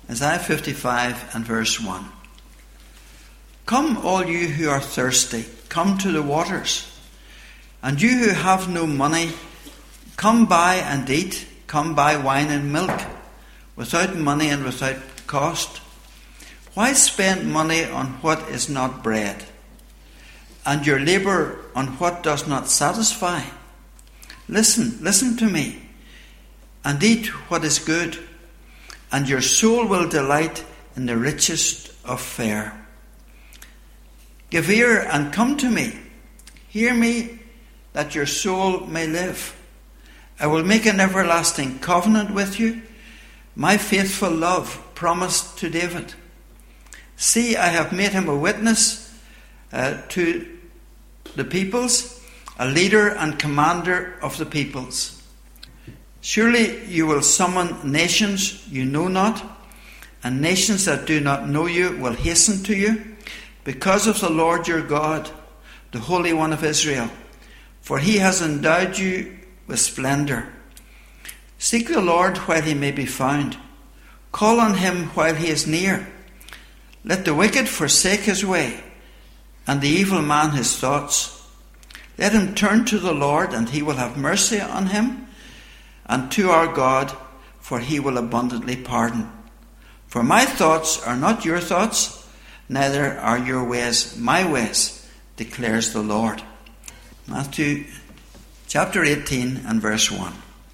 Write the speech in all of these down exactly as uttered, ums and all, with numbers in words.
Isaiah fifty-five and verse one. Come, all you who are thirsty, come to the waters. And you who have no money, come buy and eat. Come buy wine and milk, without money and without cost. Why spend money on what is not bread, and your labour on what does not satisfy? Listen, listen to me, and eat what is good, and your soul will delight in the richest of fare. Give ear and come to me. Hear me, that your soul may live. I will make an everlasting covenant with you, my faithful love promised to David. See, I have made him a witness uh, to the peoples, a leader and commander of the peoples. Surely you will summon nations you know not, and nations that do not know you will hasten to you, because of the Lord your God, the Holy One of Israel, for he has endowed you with splendour. Seek the Lord while he may be found. Call on him while he is near. Let the wicked forsake his way, and the evil man his thoughts. Let him turn to the Lord, and he will have mercy on him, and to our God, for he will abundantly pardon. For my thoughts are not your thoughts, neither are your ways my ways, declares the Lord. Matthew chapter eighteen and verse one.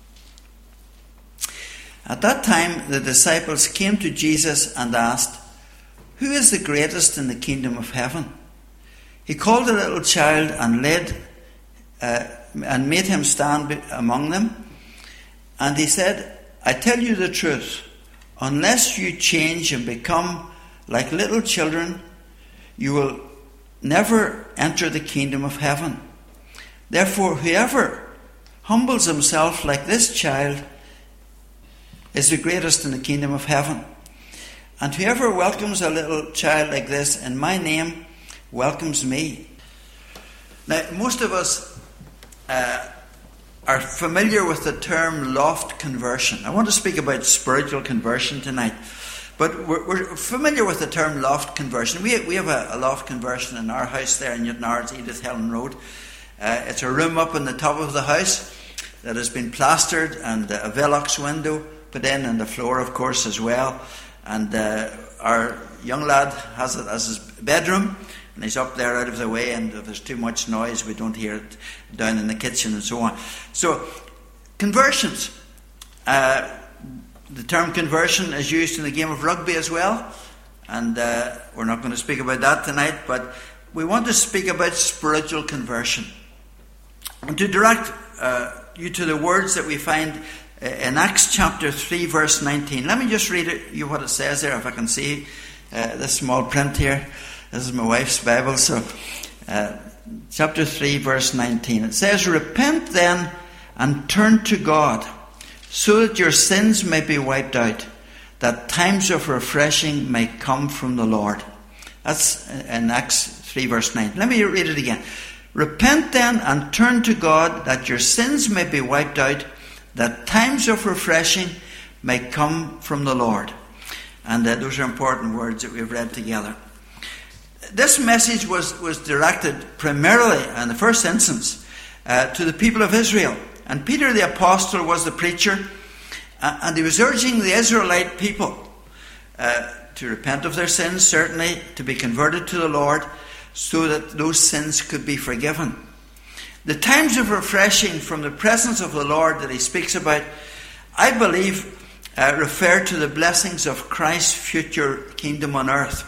At that time the disciples came to Jesus and asked, Who is the greatest in the kingdom of heaven? He called a little child and led uh, and made him stand among them. And he said, I tell you the truth, unless you change and become like little children, you will never enter the kingdom of heaven. Therefore, whoever humbles himself like this child is the greatest in the kingdom of heaven. And whoever welcomes a little child like this in my name welcomes me. Now, most of us uh, are familiar with the term loft conversion. I want to speak about spiritual conversion tonight. But we're, we're familiar with the term loft conversion. We, we have a, a loft conversion in our house there in Newtownards, Edith Helen Road. Uh, it's a room up on the top of the house that has been plastered, and a Velux window put in, and the floor, of course, as well. And uh, our young lad has it as his bedroom, and he's up there out of the way, and if there's too much noise, we don't hear it down in the kitchen and so on. So, conversions. Uh, the term conversion is used in the game of rugby as well, and uh, we're not going to speak about that tonight, but we want to speak about spiritual conversion. And to direct uh, you to the words that we find in Acts chapter three, verse nineteen. Let me just read it, you what it says there, if I can see uh, this small print here. This is my wife's Bible. So, uh, chapter three, verse nineteen. It says, Repent then and turn to God, so that your sins may be wiped out, that times of refreshing may come from the Lord. That's in Acts three, verse nine. Let me read it again. Repent then and turn to God, that your sins may be wiped out, that times of refreshing may come from the Lord. And uh, those are important words that we've read together. This message was, was directed primarily, in the first instance, uh, to the people of Israel. And Peter the Apostle was the preacher, uh, and he was urging the Israelite people uh, to repent of their sins, certainly, to be converted to the Lord, so that those sins could be forgiven. The times of refreshing from the presence of the Lord that he speaks about, I believe, uh, refer to the blessings of Christ's future kingdom on earth.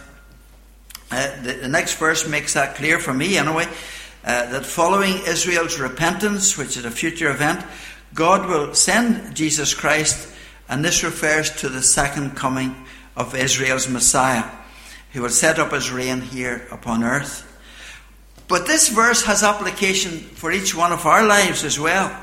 Uh, the, the next verse makes that clear for me anyway, uh, that following Israel's repentance, which is a future event, God will send Jesus Christ, and this refers to the second coming of Israel's Messiah, who will set up his reign here upon earth. But this verse has application for each one of our lives as well.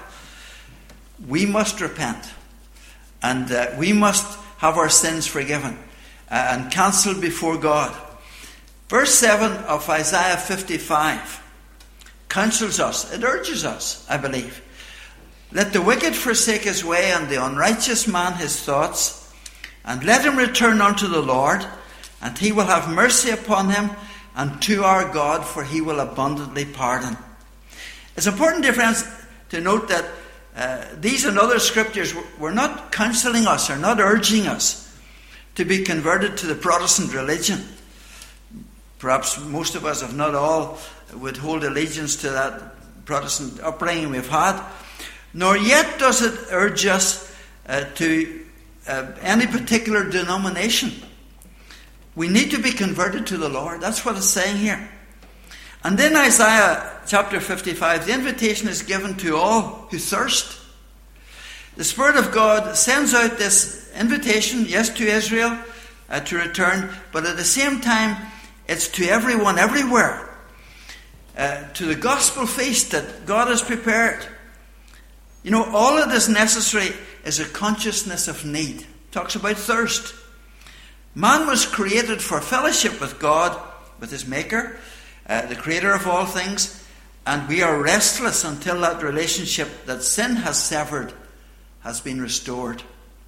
We must repent, and uh, we must have our sins forgiven uh, and cancelled before God. Verse seven of Isaiah fifty-five counsels us, it urges us, I believe. Let the wicked forsake his way, and the unrighteous man his thoughts. And let him return unto the Lord, and he will have mercy upon him, and to our God, for he will abundantly pardon. It's important, dear friends, to note that uh, these and other scriptures were not counselling us or not urging us to be converted to the Protestant religion. Perhaps most of us, if not all, would hold allegiance to that Protestant upbringing we've had. Nor yet does it urge us uh, to uh, any particular denomination. We need to be converted to the Lord. That's what it's saying here. And in Isaiah chapter fifty-five, the invitation is given to all who thirst. The Spirit of God sends out this invitation, yes, to Israel uh, to return, but at the same time, it's to everyone, everywhere. Uh, to the gospel feast that God has prepared. You know, all that is necessary is a consciousness of need. It talks about thirst. Man was created for fellowship with God, with his Maker, uh, the Creator of all things, and we are restless until that relationship that sin has severed has been restored.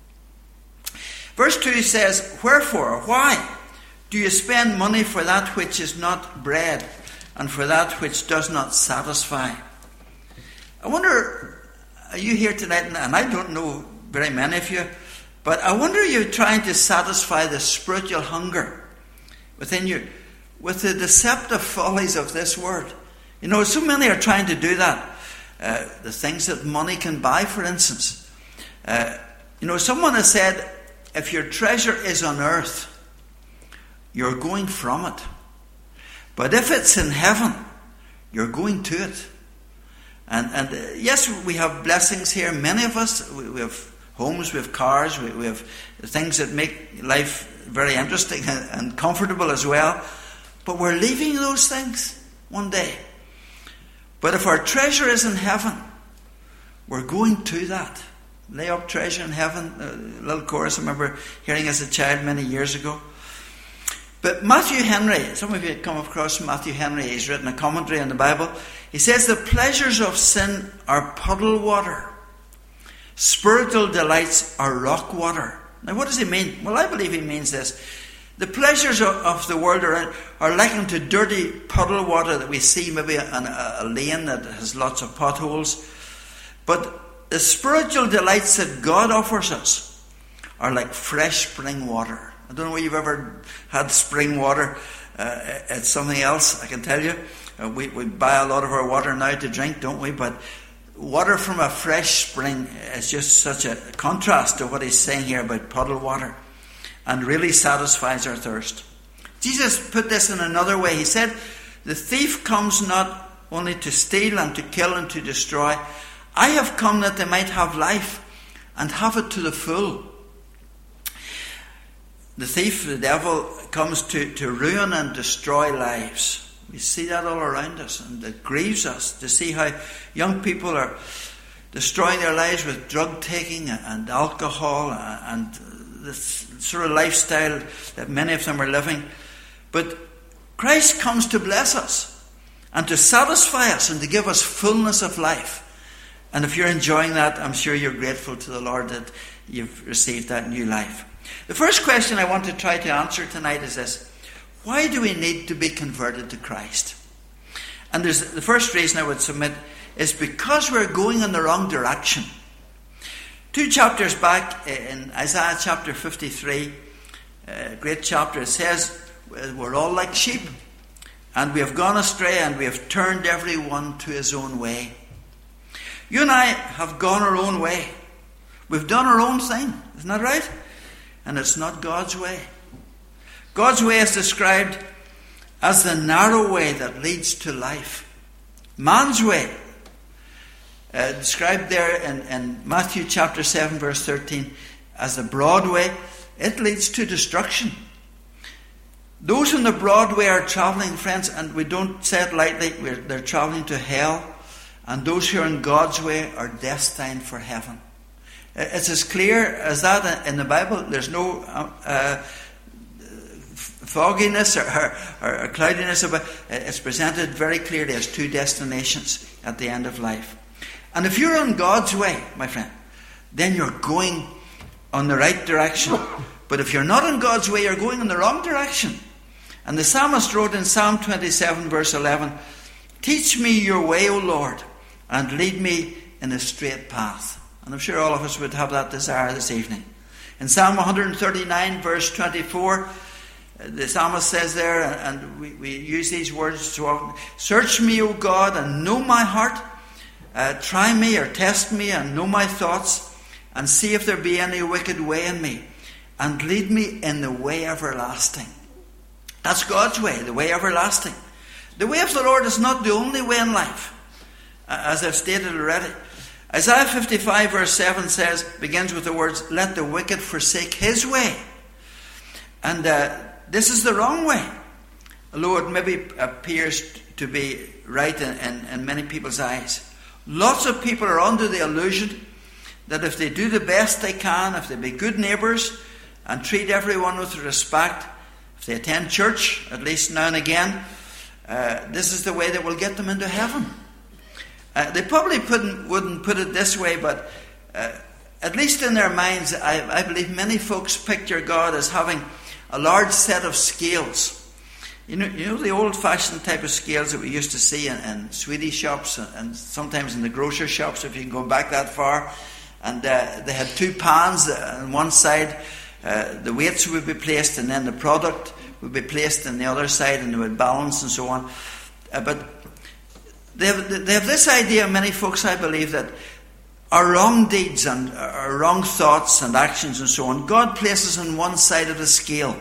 Verse two says, "Wherefore, why do you spend money for that which is not bread, and for that which does not satisfy?" I wonder, are you here tonight, and I don't know very many of you, but I wonder are you trying to satisfy the spiritual hunger within you with the deceptive follies of this world? You know, so many are trying to do that. Uh, the things that money can buy, for instance. Uh, you know, someone has said, if your treasure is on earth, you're going from it. But if it's in heaven, you're going to it. And, and uh, yes, we have blessings here. Many of us, we, we have homes, we have cars, we, we have things that make life very interesting and, and comfortable as well. But we're leaving those things one day. But if our treasure is in heaven, we're going to that. Lay up treasure in heaven. A little chorus I remember hearing as a child many years ago. But Matthew Henry, some of you have come across Matthew Henry, he's written a commentary on the Bible. He says the pleasures of sin are puddle water. Spiritual delights are rock water. Now what does he mean? Well, I believe he means this. The pleasures of, of the world are, are likened to dirty puddle water that we see maybe on a, a lane that has lots of potholes. But the spiritual delights that God offers us are like fresh spring water. I don't know if you've ever had spring water. Uh, it's something else, I can tell you. Uh, we, we buy a lot of our water now to drink, don't we? But water from a fresh spring is just such a contrast to what he's saying here about puddle water, and really satisfies our thirst. Jesus put this in another way. He said, the thief comes not only to steal and to kill and to destroy. I have come that they might have life and have it to the full. The thief, the devil, comes to, to ruin and destroy lives. We see that all around us, and it grieves us to see how young people are destroying their lives with drug taking and alcohol and this sort of lifestyle that many of them are living. But Christ comes to bless us and to satisfy us and to give us fullness of life. And if you're enjoying that, I'm sure you're grateful to the Lord that you've received that new life. The first question I want to try to answer tonight is this: why do we need to be converted to Christ? And there's, the first reason I would submit is because we're going in the wrong direction. Two chapters back in Isaiah chapter fifty-three, a great chapter, it says we're all like sheep, and we have gone astray, and we have turned every one to his own way. You and I have gone our own way. We've done our own thing. Isn't that right? And it's not God's way. God's way is described as the narrow way that leads to life. Man's way, uh, described there in, in Matthew chapter seven verse thirteen as the broad way, it leads to destruction. Those in the broad way are travelling, friends, and we don't say it lightly, we're, they're travelling to hell. And those who are in God's way are destined for heaven. It's as clear as that in the Bible. There's no uh, fogginess or, or, or cloudiness about it. It's presented very clearly as two destinations at the end of life. And if you're on God's way, my friend, then you're going on the right direction. But if you're not in God's way, you're going in the wrong direction. And the psalmist wrote in Psalm twenty-seven, verse eleven, "Teach me your way, O Lord, and lead me in a straight path." And I'm sure all of us would have that desire this evening. In Psalm one thirty-nine, verse twenty-four, the psalmist says there, and we, we use these words so often, "Search me, O God, and know my heart. Uh, try me or test me and know my thoughts, and see if there be any wicked way in me, and lead me in the way everlasting." That's God's way, the way everlasting. The way of the Lord is not the only way in life, as I've stated already. Isaiah fifty-five, verse seven says, begins with the words, "Let the wicked forsake his way." And uh, this is the wrong way, although it maybe appears to be right in, in, in many people's eyes. Lots of people are under the illusion that if they do the best they can, if they be good neighbours and treat everyone with respect, if they attend church at least now and again, uh, this is the way that will get them into heaven. Uh, they probably wouldn't, wouldn't put it this way, but uh, at least in their minds, I, I believe many folks picture God as having a large set of scales. You know, you know the old-fashioned type of scales that we used to see in, in sweetie shops and, and sometimes in the grocer shops, if you can go back that far. And uh, they had two pans. Uh, on one side, uh, the weights would be placed, and then the product would be placed on the other side, and they would balance and so on. Uh, but they have, they have this idea, many folks, I believe, that our wrong deeds and our wrong thoughts and actions and so on, God places on one side of the scale.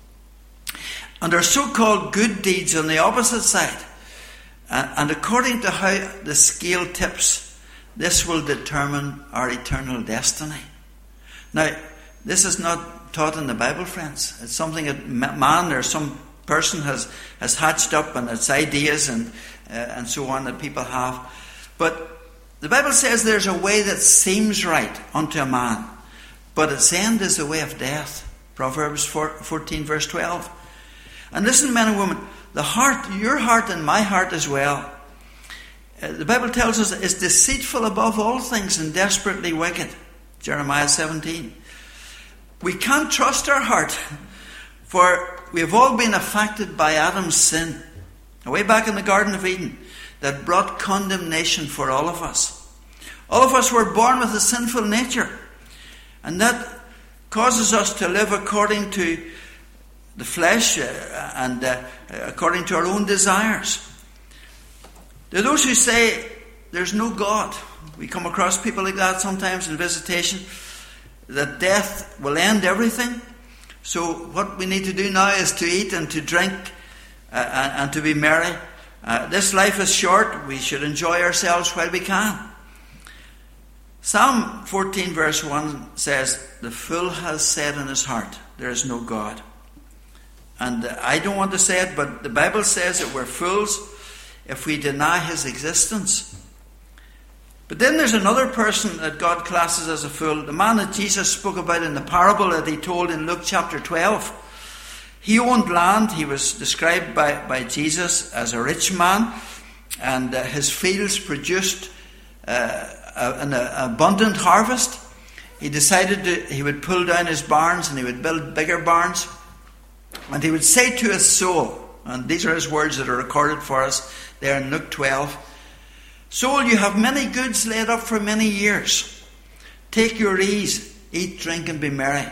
And our so-called good deeds on the opposite side. And according to how the scale tips, this will determine our eternal destiny. Now, this is not taught in the Bible, friends. It's something that man or some person has, has hatched up, and it's ideas and, uh, and so on that people have. But the Bible says there's a way that seems right unto a man, but its end is the way of death. Proverbs fourteen, verse twelve. And listen, men and women, the heart, your heart and my heart as well, uh, the Bible tells us is deceitful above all things and desperately wicked. Jeremiah seventeen. We can't trust our heart, for we have all been affected by Adam's sin, way back in the Garden of Eden, that brought condemnation for all of us. All of us were born with a sinful nature, and that causes us to live according to the flesh uh, and uh, according to our own desires. There are those who say there's no God. We come across people like that sometimes in visitation, that death will end everything. So what we need to do now is to eat and to drink uh, and, and to be merry. Uh, this life is short. We should enjoy ourselves while we can. Psalm fourteen, verse one says, "The fool has said in his heart, there is no God." And I don't want to say it, but the Bible says that we're fools if we deny his existence. But then there's another person that God classes as a fool, the man that Jesus spoke about in the parable that he told in Luke chapter twelve. He owned land. He was described by, by Jesus as a rich man, and uh, his fields produced uh, an abundant harvest. He decided to, he would pull down his barns and he would build bigger barns. And he would say to his soul, and these are his words that are recorded for us there in Luke twelve, "Soul, you have many goods laid up for many years. Take your ease, eat, drink, and be merry."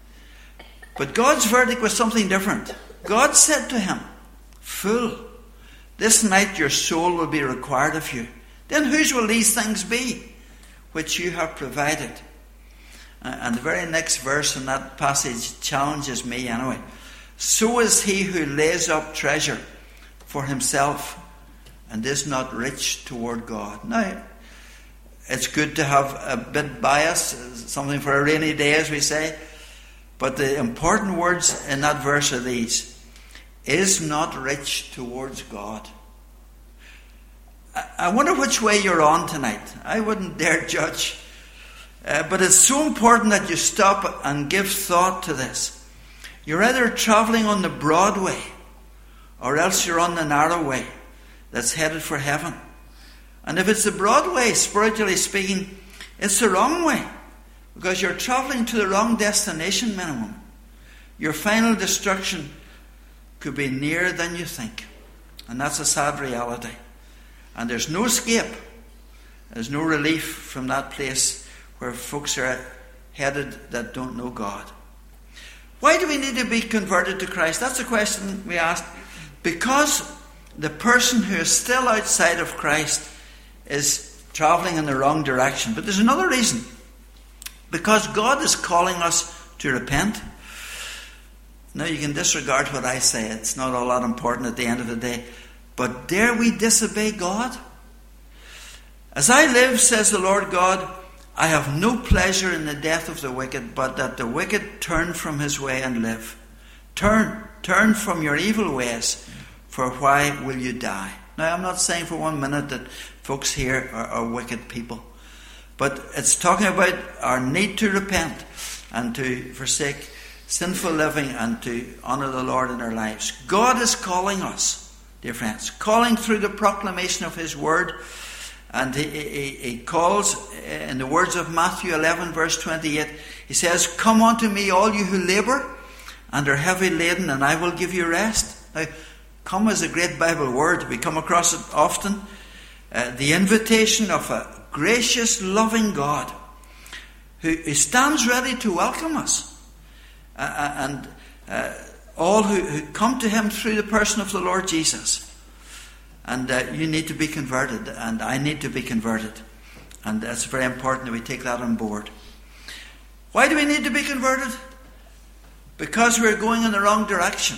But God's verdict was something different. God said to him, "Fool, this night your soul will be required of you. Then whose will these things be, which you have provided?" And the very next verse in that passage challenges me anyway. "So is he who lays up treasure for himself and is not rich toward God." Now, it's good to have a bit bias, something for a rainy day, as we say. But the important words in that verse are these: is not rich towards God. I wonder which way you're on tonight. I wouldn't dare judge. Uh, but it's so important that you stop and give thought to this. You're either travelling on the broad way, or else you're on the narrow way that's headed for heaven. And if it's the broad way, spiritually speaking, it's the wrong way. Because you're travelling to the wrong destination, men and women. Your final destruction could be nearer than you think. And that's a sad reality. And there's no escape. There's no relief from that place where folks are headed that don't know God. Why do we need to be converted to Christ? That's a question we asked. Because the person who is still outside of Christ is travelling in the wrong direction. But there's another reason. Because God is calling us to repent. Now you can disregard what I say. It's not all that important at the end of the day. But dare we disobey God? As I live, says the Lord God, I have no pleasure in the death of the wicked, but that the wicked turn from his way and live. Turn, turn from your evil ways, for why will you die? Now I'm not saying for one minute that folks here are, are wicked people. But it's talking about our need to repent and to forsake sinful living and to honour the Lord in our lives. God is calling us, dear friends, calling through the proclamation of His Word. And he, he, he calls, in the words of Matthew eleven, verse twenty-eight, He says, come unto me, all you who labour and are heavy laden, and I will give you rest. Now, come is a great Bible word. We come across it often. Uh, the invitation of a gracious, loving God who, who stands ready to welcome us. Uh, and uh, all who, who come to Him through the person of the Lord Jesus. And uh, you need to be converted, and I need to be converted. And it's very important that we take that on board. Why do we need to be converted? Because we're going in the wrong direction.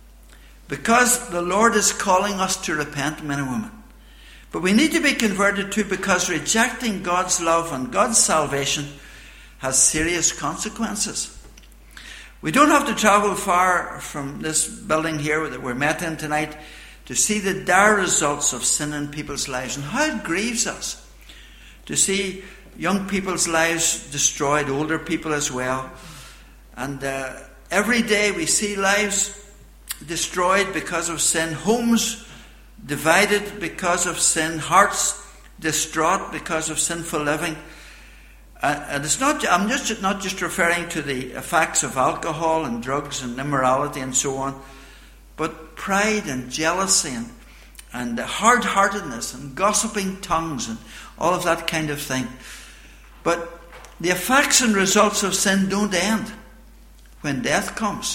Because the Lord is calling us to repent, men and women. But we need to be converted too because rejecting God's love and God's salvation has serious consequences. We don't have to travel far from this building here that we're met in tonight to see the dire results of sin in people's lives and how it grieves us to see young people's lives destroyed, older people as well. And uh, every day we see lives destroyed because of sin, homes divided because of sin, hearts distraught because of sinful living. Uh, and it's not, I'm just not just referring to the effects of alcohol and drugs and immorality and so on, but pride and jealousy and, and hard-heartedness and gossiping tongues and all of that kind of thing. But the effects and results of sin don't end when death comes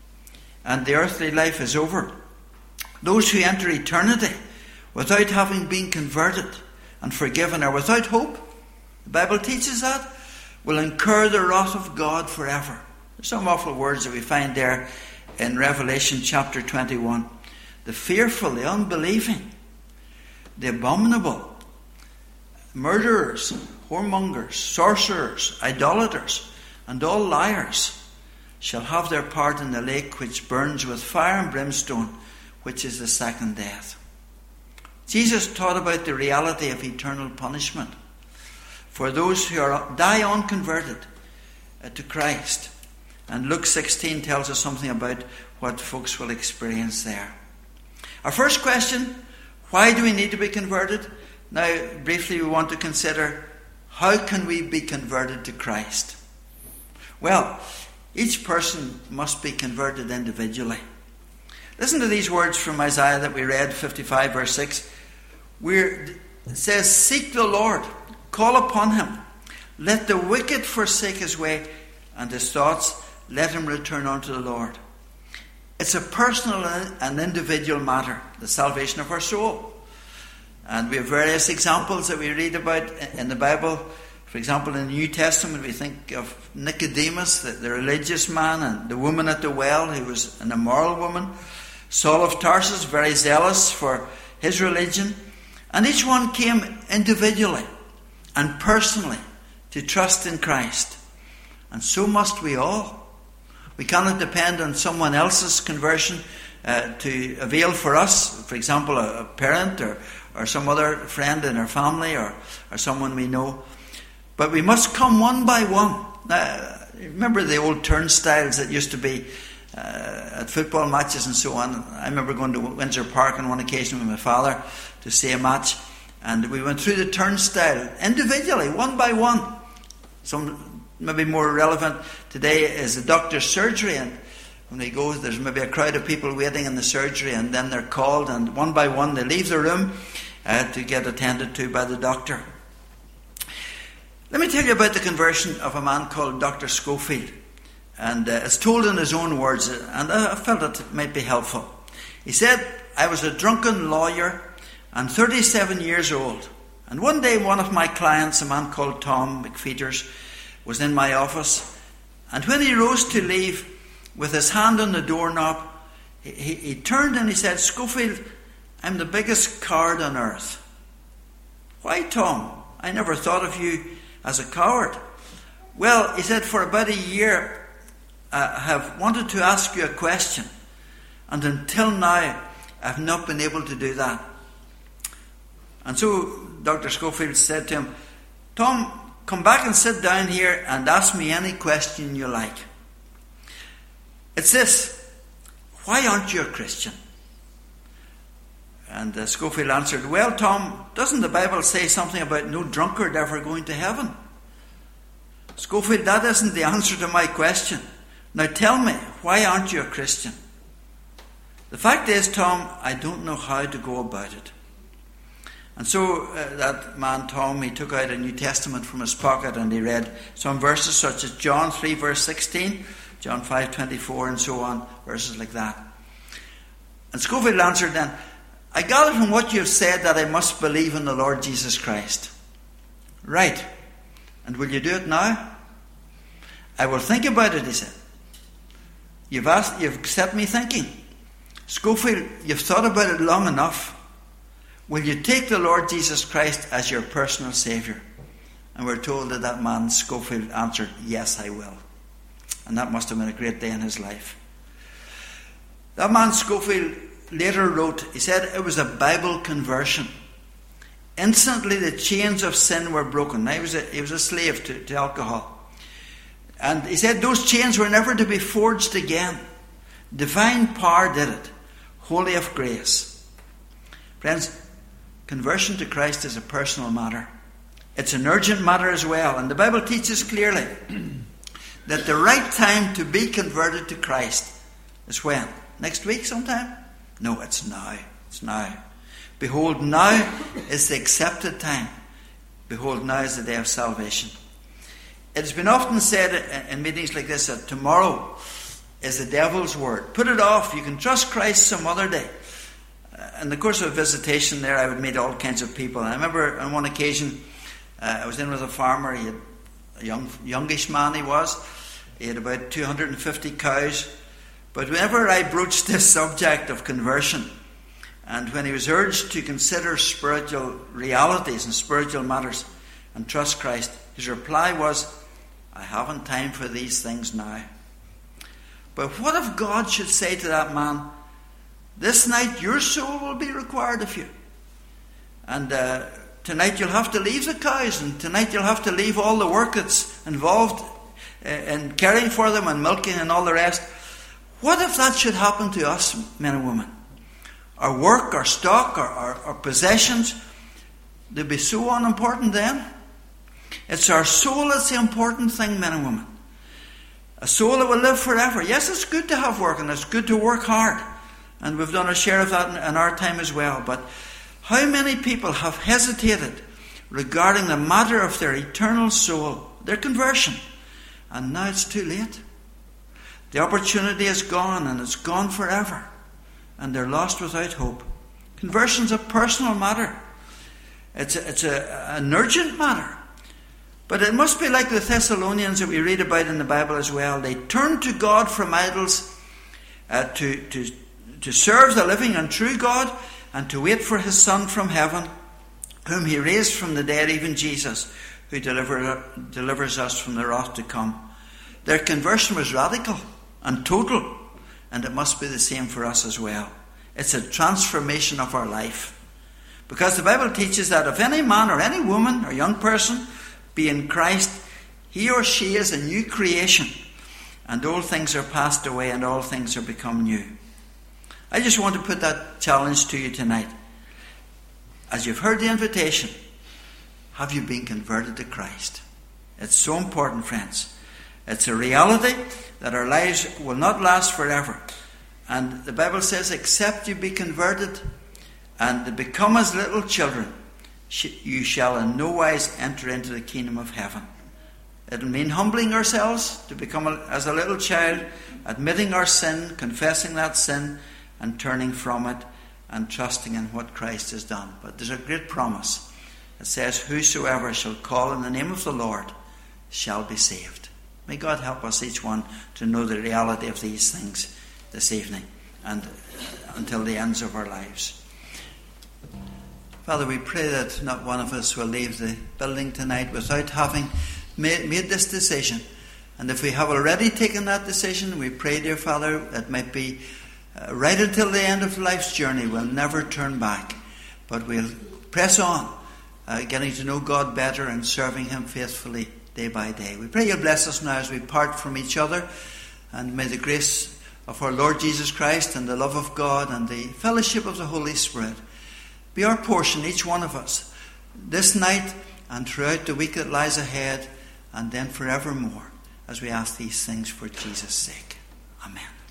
and the earthly life is over. Those who enter eternity without having been converted and forgiven or without hope, the Bible teaches that, will incur the wrath of God forever. There's some awful words that we find there in Revelation chapter twenty-one. The fearful, the unbelieving, the abominable, murderers, whoremongers, sorcerers, idolaters, and all liars shall have their part in the lake which burns with fire and brimstone, which is the second death. Jesus taught about the reality of eternal punishment for those who are die unconverted uh, to Christ. And Luke sixteen tells us something about what folks will experience there. Our first question, why do we need to be converted? Now, briefly we want to consider, how can we be converted to Christ? Well, each person must be converted individually. Listen to these words from Isaiah that we read, fifty-five verse six. We're, it says, seek the Lord, call upon Him. Let the wicked forsake his way, and his thoughts let him return unto the Lord. It's a personal and individual matter, the salvation of our soul. And we have various examples that we read about in the Bible. For example, in the New Testament, we think of Nicodemus, the, the religious man, and the woman at the well who was an immoral woman. Saul of Tarsus, very zealous for his religion. And each one came individually and personally to trust in Christ. And so must we all. We cannot depend on someone else's conversion uh, to avail for us. For example, a, a parent or, or some other friend in our family or, or someone we know. But we must come one by one. Now, remember the old turnstiles that used to be uh, at football matches and so on. I remember going to Windsor Park on one occasion with my father to see a match. And we went through the turnstile individually, one by one. Some maybe more relevant today is the doctor's surgery, and when he goes, there's maybe a crowd of people waiting in the surgery, and then they're called, and one by one they leave the room uh, to get attended to by the doctor. Let me tell you about the conversion of a man called Doctor Scofield. And uh, it's told in his own words, and I felt it might be helpful. He said, I was a drunken lawyer and thirty-seven years old. And one day one of my clients, a man called Tom McFeeters, was in my office. And when he rose to leave, with his hand on the doorknob, he, he, he turned and he said, Scofield, I'm the biggest coward on earth. Why, Tom? I never thought of you as a coward. Well, he said, for about a year, I have wanted to ask you a question, and until now I've not been able to do that. And so Doctor Scofield said to him, Tom, come back and sit down here and ask me any question you like. It's this: why aren't you a Christian? And uh, Scofield answered, well, Tom, doesn't the Bible say something about no drunkard ever going to heaven? Scofield, that isn't the answer to my question. Now tell me, why aren't you a Christian? The fact is, Tom, I don't know how to go about it. And so uh, that man, Tom, he took out a New Testament from his pocket and he read some verses such as John three verse sixteen, John five twenty-four, and so on, verses like that. And Scofield answered then, I gather from what you've said that I must believe in the Lord Jesus Christ. Right. And will you do it now? I will think about it, he said. You've asked, you've set me thinking. Scofield, you've thought about it long enough. Will you take the Lord Jesus Christ as your personal Saviour? And we're told that that man, Scofield, answered, yes, I will. And that must have been a great day in his life. That man, Scofield, later wrote, he said it was a Bible conversion. Instantly the chains of sin were broken. Now, he was a, he was a slave to, to alcohol. And he said those chains were never to be forged again. Divine power did it, wholly of grace. Friends, conversion to Christ is a personal matter. It's an urgent matter as well. And the Bible teaches clearly that the right time to be converted to Christ is when? Next week sometime? No, it's now. It's now. Behold, now is the accepted time. Behold, now is the day of salvation. It has been often said in meetings like this that tomorrow is the devil's word. Put it off. You can trust Christ some other day. In the course of a visitation there, I would meet all kinds of people. And I remember on one occasion, uh, I was in with a farmer. He had a young, youngish man he was. He had about two hundred fifty cows. But whenever I broached this subject of conversion, and when he was urged to consider spiritual realities and spiritual matters and trust Christ, his reply was, I haven't time for these things now. But what if God should say to that man, this night your soul will be required of you. And uh, tonight you'll have to leave the cows, and tonight you'll have to leave all the work that's involved in caring for them and milking and all the rest. What if that should happen to us, men and women? Our work, our stock, our, our, our possessions, they'll be so unimportant then. It's our soul that's the important thing, men and women. A soul that will live forever. Yes, it's good to have work, and it's good to work hard. And we've done a share of that in, in our time as well. But how many people have hesitated regarding the matter of their eternal soul, their conversion? And now it's too late. The opportunity is gone, and it's gone forever. And they're lost without hope. Conversion's a personal matter. It's a, it's a, an urgent matter. But it must be like the Thessalonians that we read about in the Bible as well. They turned to God from idols uh, to, to, to serve the living and true God, and to wait for his Son from heaven, whom he raised from the dead, even Jesus, who deliver, delivers us from the wrath to come. Their conversion was radical and total, and it must be the same for us as well. It's a transformation of our life. Because the Bible teaches that if any man or any woman or young person be in Christ, he or she is a new creation, and old things are passed away and all things are become new. I just want to put that challenge to you tonight. As you've heard the invitation, have you been converted to Christ? It's so important, friends. It's a reality that our lives will not last forever. And the Bible says, except you be converted and become as little children, you shall in no wise enter into the kingdom of heaven. It'll mean humbling ourselves to become a, as a little child, admitting our sin, confessing that sin, and turning from it and trusting in what Christ has done. But there's a great promise. It says, whosoever shall call in the name of the Lord shall be saved. May God help us each one to know the reality of these things this evening and until the ends of our lives. Father, we pray that not one of us will leave the building tonight without having made, made this decision. And if we have already taken that decision, we pray, dear Father, it might be uh, right until the end of life's journey. We'll never turn back, but we'll press on, uh, getting to know God better and serving Him faithfully day by day. We pray You'll bless us now as we part from each other, and may the grace of our Lord Jesus Christ and the love of God and the fellowship of the Holy Spirit be our portion, each one of us, this night and throughout the week that lies ahead, and then forevermore, as we ask these things for Jesus' sake. Amen.